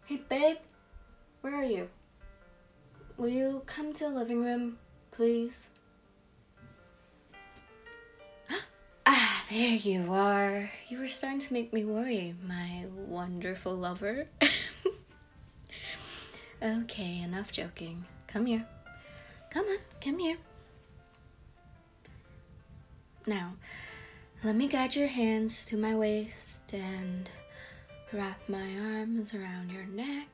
Hey, babe, where are you? Will you come to the living room, please? Ah, there you are. You were starting to make me worry, my wonderful lover. Okay, enough joking. Come here. Come on, come here. Now, let me guide your hands to my waist and wrap my arms around your neck.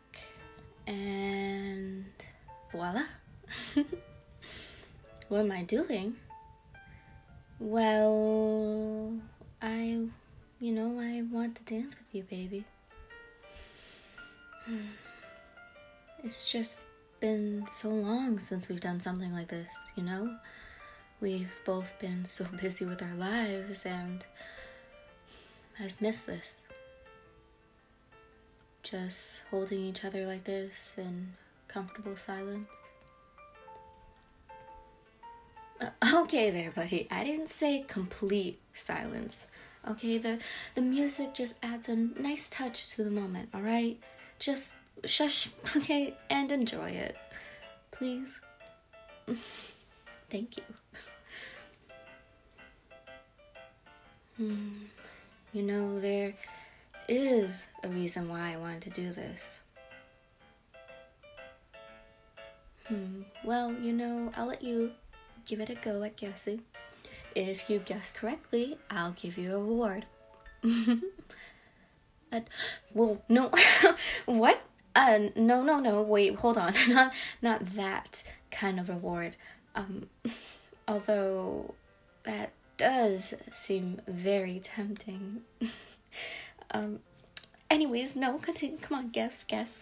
And voila. What am I doing? Well, I want to dance with you, baby. It's just been so long since we've done something like this, you know? We've both been so busy with our lives, and I've missed this. Just holding each other like this in comfortable silence. Okay there, buddy. I didn't say complete silence. Okay, the music just adds a nice touch to the moment, alright? Just shush, okay, and enjoy it. Please. Thank you. You know, there is a reason why I wanted to do this. Well, I'll let you give it a go at guessing. If you guess correctly, I'll give you a reward. Well, no. What? No. Wait, hold on. Not that kind of reward. Although that does seem very tempting. Anyways, no, continue. Come on, guess.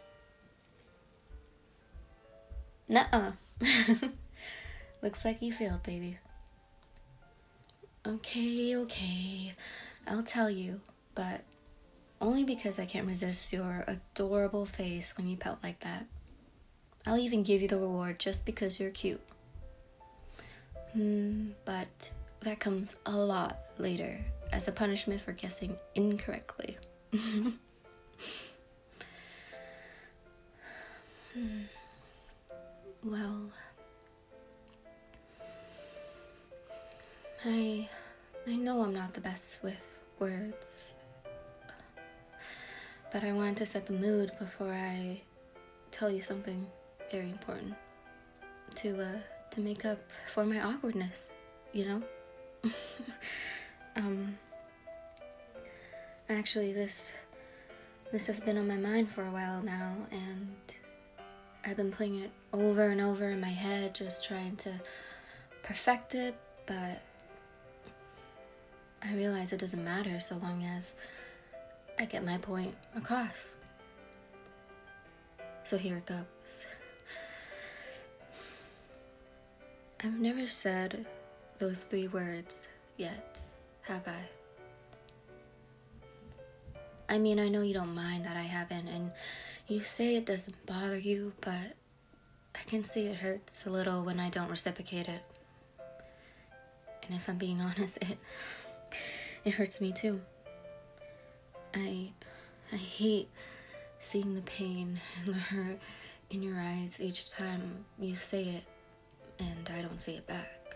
Nuh-uh. Looks like you failed, baby. Okay. I'll tell you, but only because I can't resist your adorable face when you pout like that. I'll even give you the reward just because you're cute. But that comes a lot later as a punishment for guessing incorrectly. Well, I know I'm not the best with words, but I wanted to set the mood before I tell you something very important to make up for my awkwardness, you know? Actually, this has been on my mind for a while now, and I've been playing it over and over in my head, just trying to perfect it, but I realize it doesn't matter so long as I get my point across. So here it goes. I've never said those 3 words yet, have I? I mean, I know you don't mind that I haven't, and you say it doesn't bother you, but I can see it hurts a little when I don't reciprocate it. And if I'm being honest, it hurts me too. I hate seeing the pain and the hurt in your eyes each time you say it and I don't say it back.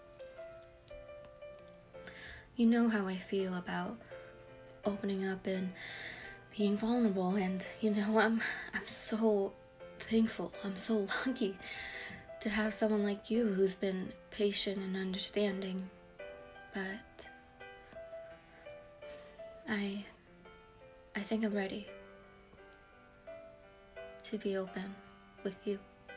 You know how I feel about opening up and being vulnerable, and I'm so thankful. I'm so lucky to have someone like you who's been patient and understanding. But I think I'm ready to be open with you.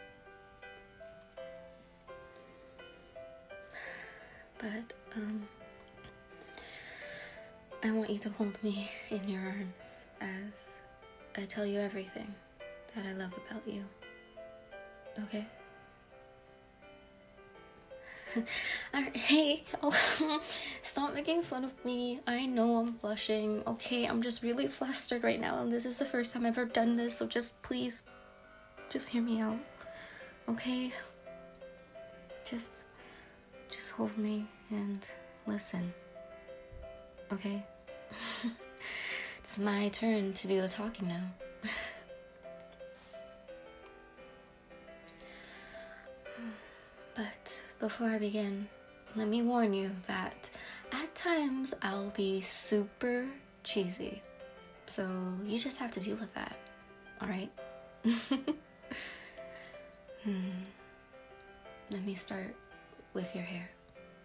But I want you to hold me in your arms as I tell you everything that I love about you. Okay? Hey, stop making fun of me. I know I'm blushing. Okay, I'm just really flustered right now, and this is the first time I've ever done this, so just please, just hear me out. Okay? Just hold me and listen. Okay? It's my turn to do the talking now. before I begin, let me warn you that at times I'll be super cheesy. So you just have to deal with that, alright? Let me start with your hair.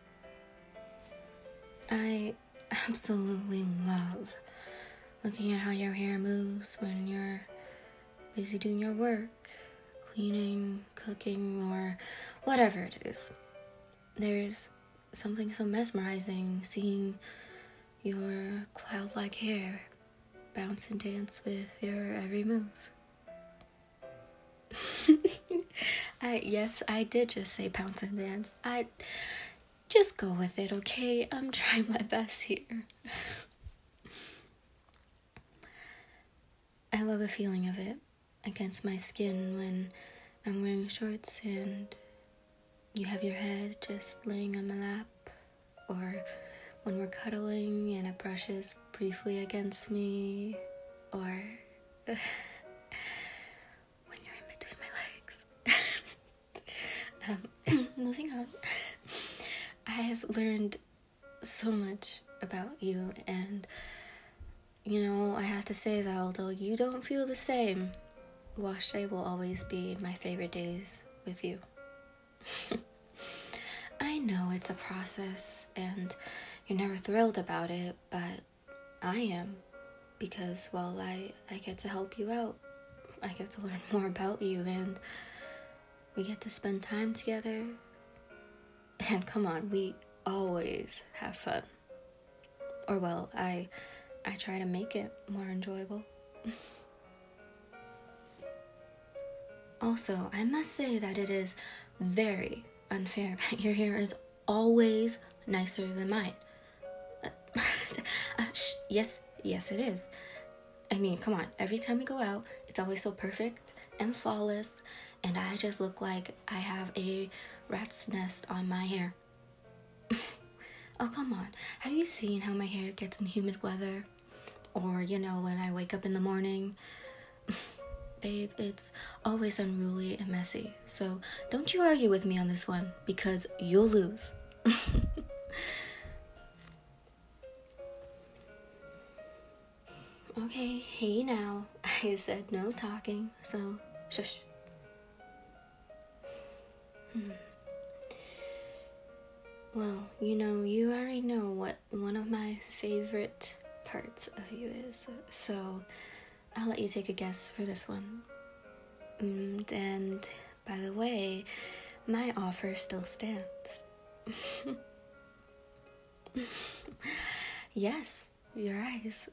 I absolutely love looking at how your hair moves when you're busy doing your work, cleaning, cooking, or whatever it is. There's something so mesmerizing seeing your cloud-like hair bounce and dance with your every move. Yes, I did just say bounce and dance. Just go with it, okay? I'm trying my best here. I love the feeling of it against my skin when I'm wearing shorts and you have your head just laying on my lap, or when we're cuddling and it brushes briefly against me, or when you're in between my legs. Moving on. I have learned so much about you, and I have to say that although you don't feel the same, wash day will always be my favorite days with you. I know it's a process and you're never thrilled about it, but I am, because, well, I get to help you out. I get to learn more about you, and we get to spend time together. And come on, we always have fun. Or, well, I try to make it more enjoyable. Also, I must say that it is very unfair that your hair is always nicer than mine. Yes, it is. I mean, come on, every time we go out, it's always so perfect and flawless, and I just look like I have a rat's nest on my hair. Oh, come on. Have you seen how my hair gets in humid weather? Or, when I wake up in the morning? Babe, it's always unruly and messy. So don't you argue with me on this one, because you'll lose. Okay, hey now. I said no talking, so shush. Well, you already know what one of my favorite parts of you is, so I'll let you take a guess for this one. And by the way, my offer still stands. Yes, your eyes.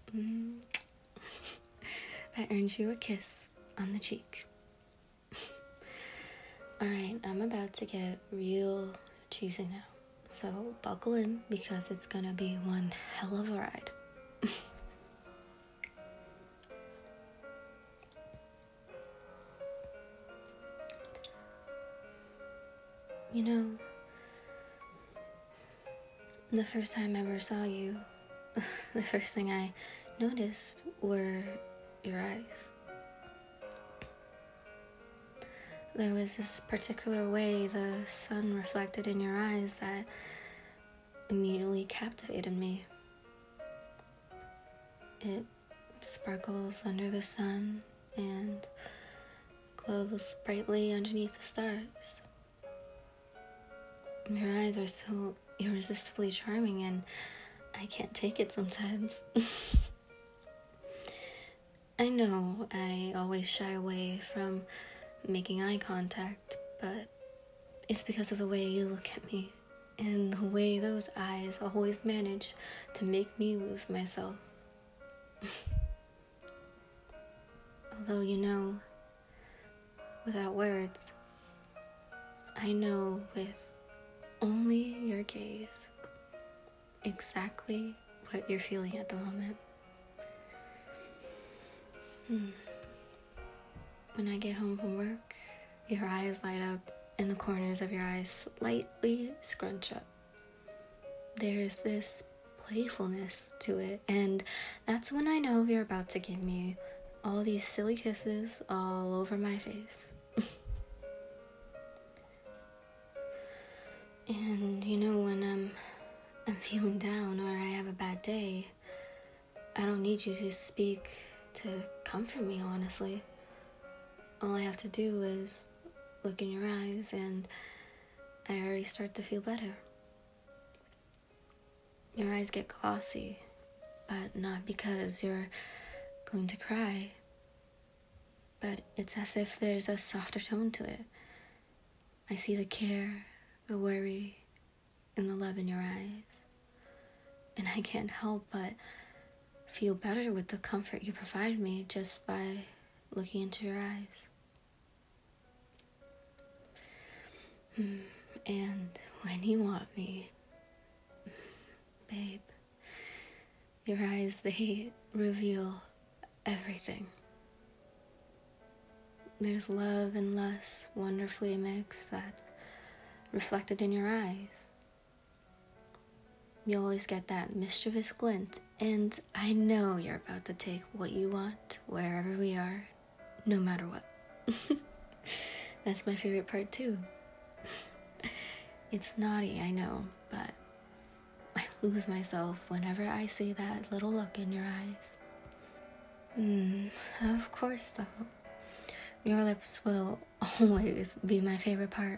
That earns you a kiss on the cheek. Alright, I'm about to get real cheesy now. So buckle in, because it's gonna be one hell of a ride. The first time I ever saw you, the first thing I noticed were your eyes. There was this particular way the sun reflected in your eyes that immediately captivated me. It sparkles under the sun and glows brightly underneath the stars. Your eyes are so irresistibly charming, and I can't take it sometimes. I know I always shy away from making eye contact, but it's because of the way you look at me and the way those eyes always manage to make me lose myself. Although, without words, I know with only your gaze exactly what you're feeling at the moment. When I get home from work, your eyes light up and the corners of your eyes slightly scrunch up. There is this playfulness to it, and that's when I know you're about to give me all these silly kisses all over my face. And when I'm feeling down or I have a bad day, I don't need you to speak to comfort me, honestly. All I have to do is look in your eyes and I already start to feel better. Your eyes get glossy, but not because you're going to cry, but it's as if there's a softer tone to it. I see the care, the worry, and the love in your eyes, and I can't help but feel better with the comfort you provide me just by looking into your eyes. And when you want me, babe, your eyes, they reveal everything. There's love and lust wonderfully mixed that's reflected in your eyes. You always get that mischievous glint, and I know you're about to take what you want wherever we are, no matter what. That's my favorite part too. It's naughty, I know, but I lose myself whenever I see that little look in your eyes. Of course though, your lips will always be my favorite part.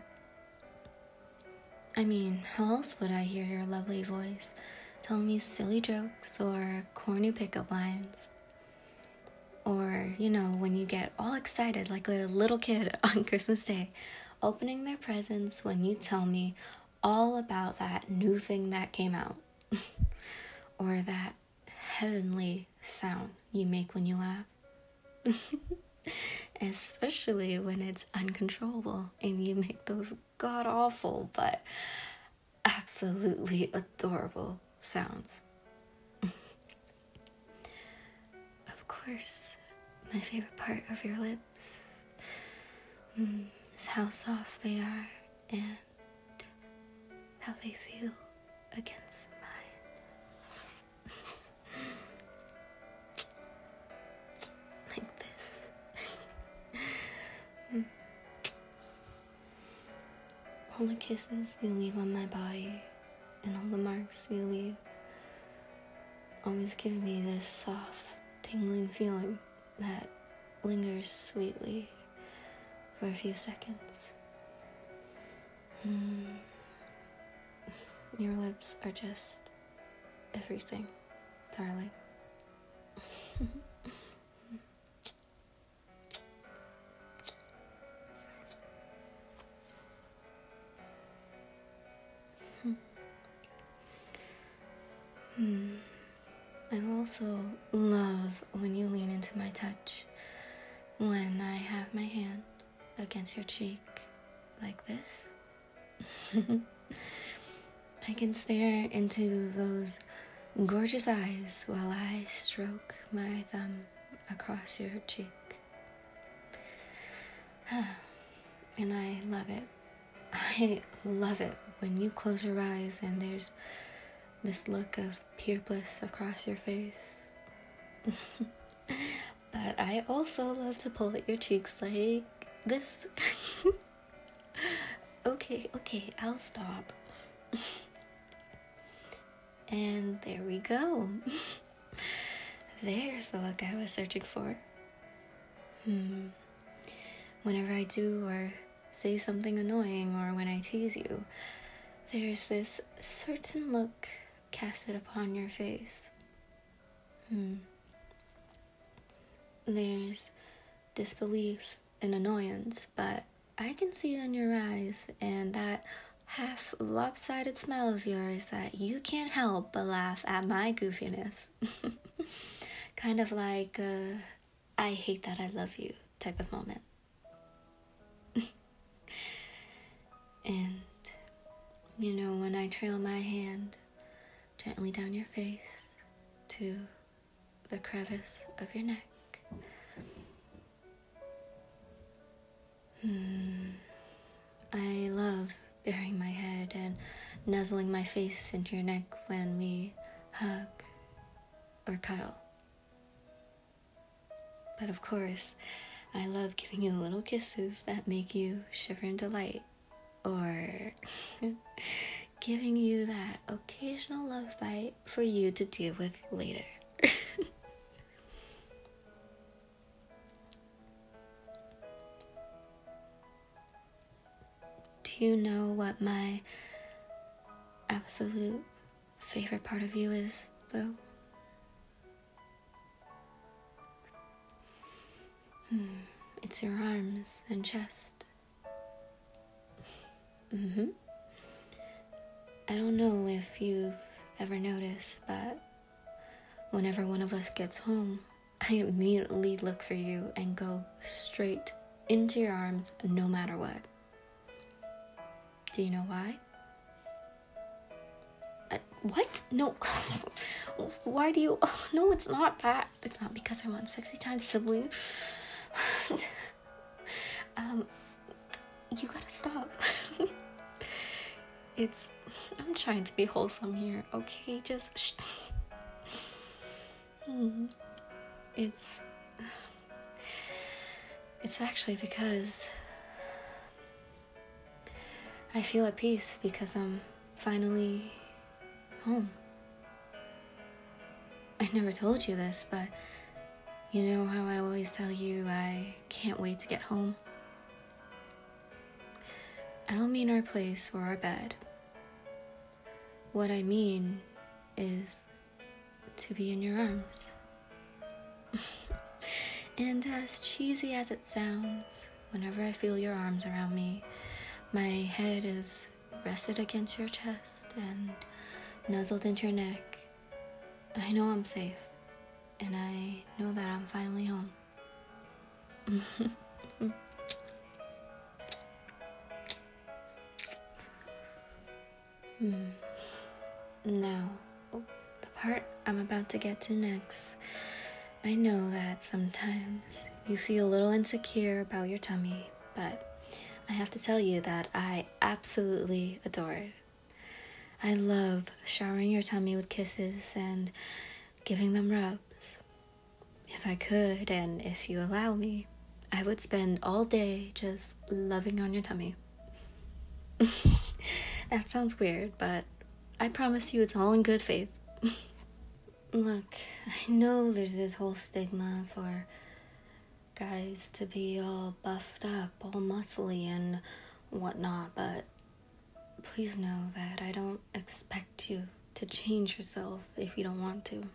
I mean, how else would I hear your lovely voice telling me silly jokes or corny pickup lines? Or, when you get all excited like a little kid on Christmas Day, opening their presents when you tell me all about that new thing that came out. Or that heavenly sound you make when you laugh. Especially when it's uncontrollable and you make those god-awful but absolutely adorable sounds. Of course, my favorite part of your lips is how soft they are and how they feel against mine. Like this. All the kisses you leave on my body and all the marks you leave always give me this soft, tingling feeling that lingers sweetly for a few seconds. Your lips are just everything, darling. I also love when you lean into my touch, when I have my hand against your cheek like this. I can stare into those gorgeous eyes while I stroke my thumb across your cheek. And I love it. I love it when you close your eyes and there's this look of pure bliss across your face. But I also love to pull at your cheeks like this. Okay, I'll stop. And there we go. There's the look I was searching for. Whenever I do or say something annoying or when I tease you, there's this certain look casted upon your face. There's disbelief and annoyance, but I can see it in your eyes, and that half lopsided smile of yours that you can't help but laugh at my goofiness. Kind of like a I hate that I love you type of moment. And when I trail my hand gently down your face to the crevice of your neck, I love burying my head and nuzzling my face into your neck when we hug or cuddle. But of course, I love giving you little kisses that make you shiver in delight or giving you that occasional love bite for you to deal with later. Do you know what my absolute favorite part of you is, though? It's your arms and chest. I don't know if you've ever noticed, but whenever one of us gets home, I immediately look for you and go straight into your arms no matter what. Do you know why? What? No. Why do you... Oh, no, it's not that. It's not because I want sexy time, Sibley. You gotta stop. I'm trying to be wholesome here, okay? Just shh. It's actually because I feel at peace because I'm finally home. I never told you this, but you know how I always tell you I can't wait to get home? I don't mean our place or our bed. What I mean is to be in your arms. And as cheesy as it sounds, whenever I feel your arms around me, my head is rested against your chest and nuzzled into your neck. I know I'm safe, and I know that I'm finally home. Now, the part I'm about to get to next. I know that sometimes you feel a little insecure about your tummy, but I have to tell you that I absolutely adore it. I love showering your tummy with kisses and giving them rubs. If I could, and if you allow me, I would spend all day just loving on your tummy. That sounds weird, but I promise you it's all in good faith. Look, I know there's this whole stigma for guys to be all buffed up, all muscly and whatnot, but please know that I don't expect you to change yourself if you don't want to.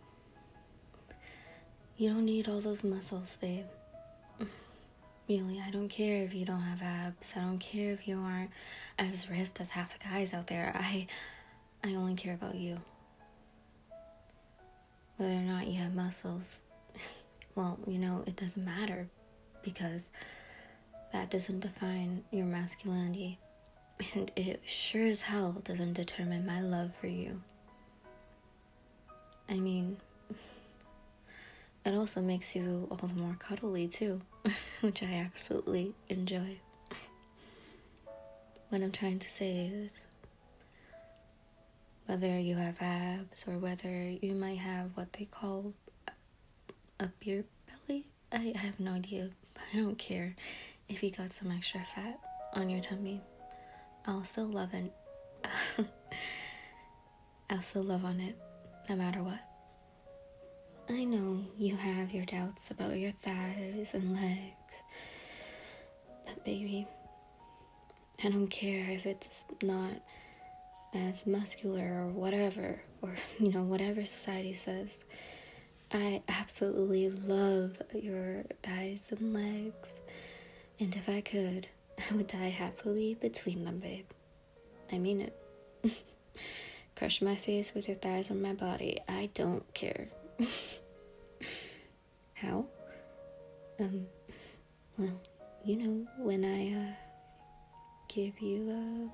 You don't need all those muscles, babe. Really, I don't care if you don't have abs. I don't care if you aren't as ripped as half the guys out there. I only care about you. Whether or not you have muscles, well, it doesn't matter because that doesn't define your masculinity. And it sure as hell doesn't determine my love for you. I mean, it also makes you all the more cuddly too, which I absolutely enjoy. What I'm trying to say is, whether you have abs or whether you might have what they call a beer belly, I have no idea, but I don't care if you got some extra fat on your tummy. I'll still love it. I'll still love on it, no matter what. I know you have your doubts about your thighs and legs, but baby, I don't care if it's not as muscular or whatever, or whatever society says. I absolutely love your thighs and legs, and if I could, I would die happily between them, babe. I mean it. Crush my face with your thighs on my body. I don't care. How? Well, when I give you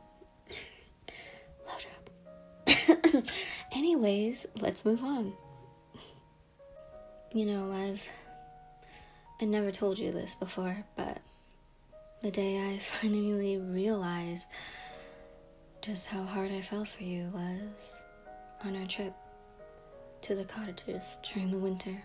a blowjob. Anyways, let's move on. I never told you this before, but the day I finally realized just how hard I fell for you was on our trip to the cottages during the winter.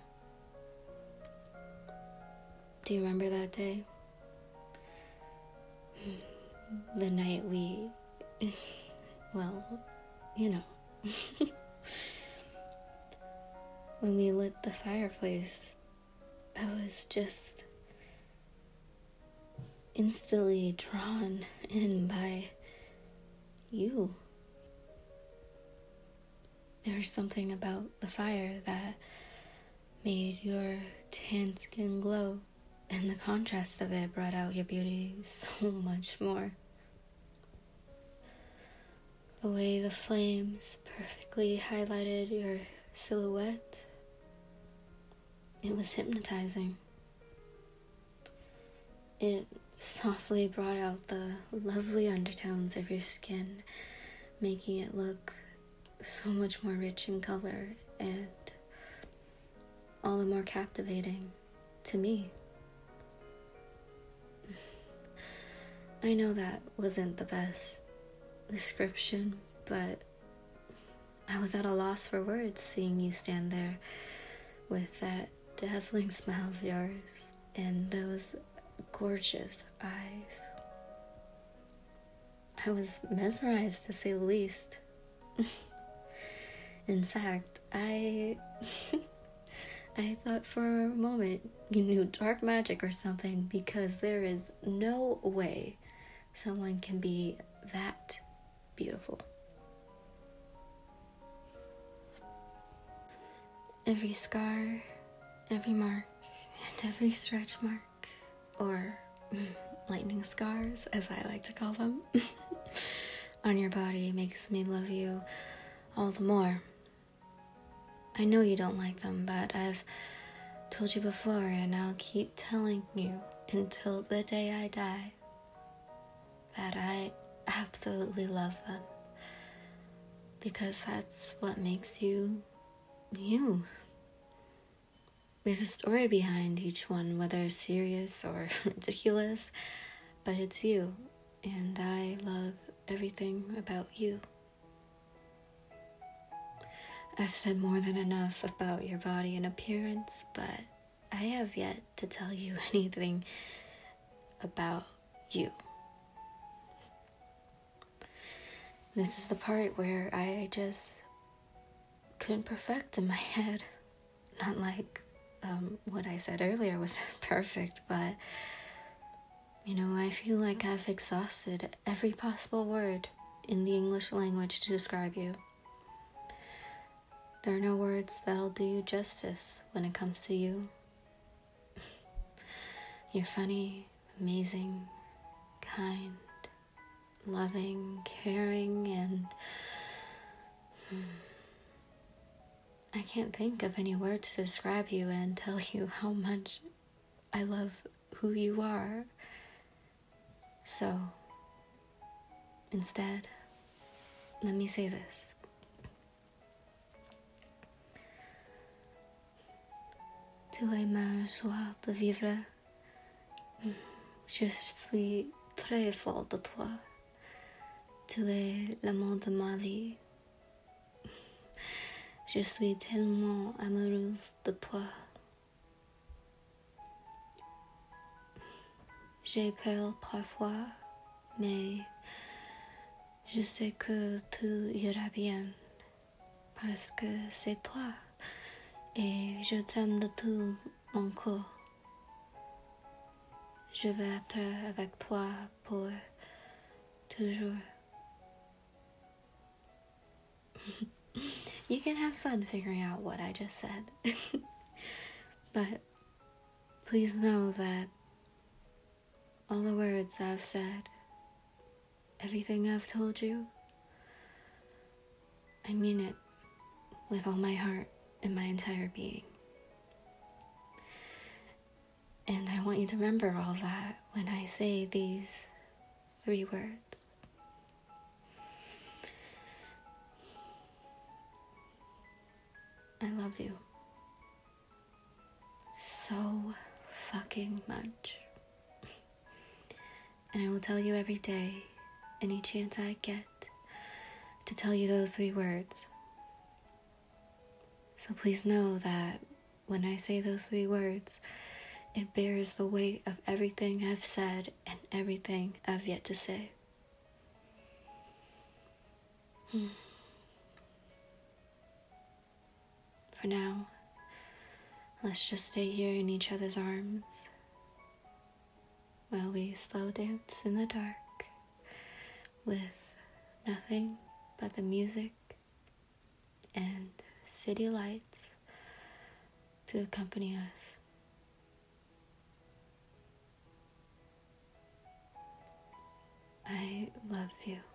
Do you remember that day? the night we, well, you know, when we lit the fireplace, I was just instantly drawn in by you. There was something about the fire that made your tan skin glow, and the contrast of it brought out your beauty so much more. The way the flames perfectly highlighted your silhouette, it was hypnotizing. It softly brought out the lovely undertones of your skin, making it look so much more rich in color and all the more captivating to me. I know that wasn't the best description, but I was at a loss for words seeing you stand there with that dazzling smile of yours and those gorgeous eyes. I was mesmerized, to say the least. In fact, I thought for a moment you knew dark magic or something, because there is no way someone can be that beautiful. Every scar, every mark, and every stretch mark, or lightning scars, as I like to call them, on your body makes me love you all the more. I know you don't like them, but I've told you before, and I'll keep telling you until the day I die, that I absolutely love them, because that's what makes you you. There's a story behind each one, whether serious or ridiculous, but it's you, and I love everything about you. I've said more than enough about your body and appearance, but I have yet to tell you anything about you. This is the part where I just couldn't perfect in my head. Not like what I said earlier was perfect, but I feel like I've exhausted every possible word in the English language to describe you. There are no words that'll do you justice when it comes to you. You're funny, amazing, kind, loving, caring, and I can't think of any words to describe you and tell you how much I love who you are. So, instead, let me say this. Tu es ma joie de vivre. Je suis très folle de toi. Tu es l'amour de ma vie. Je suis tellement amoureuse de toi. J'ai peur parfois, mais je sais que tout ira bien, parce que c'est toi. Et je t'aime de tout mon cœur. Je veux être avec toi pour toujours. You can have fun figuring out what I just said. But please know that all the words I've said, everything I've told you, I mean it with all my heart and my entire being. And I want you to remember all that when I say these 3 words. I love you so fucking much. And I will tell you every day, any chance I get, to tell you those 3 words. So please know that when I say those 3 words, it bears the weight of everything I've said and everything I've yet to say. For now, let's just stay here in each other's arms while we slow dance in the dark with nothing but the music and city lights to accompany us. I love you.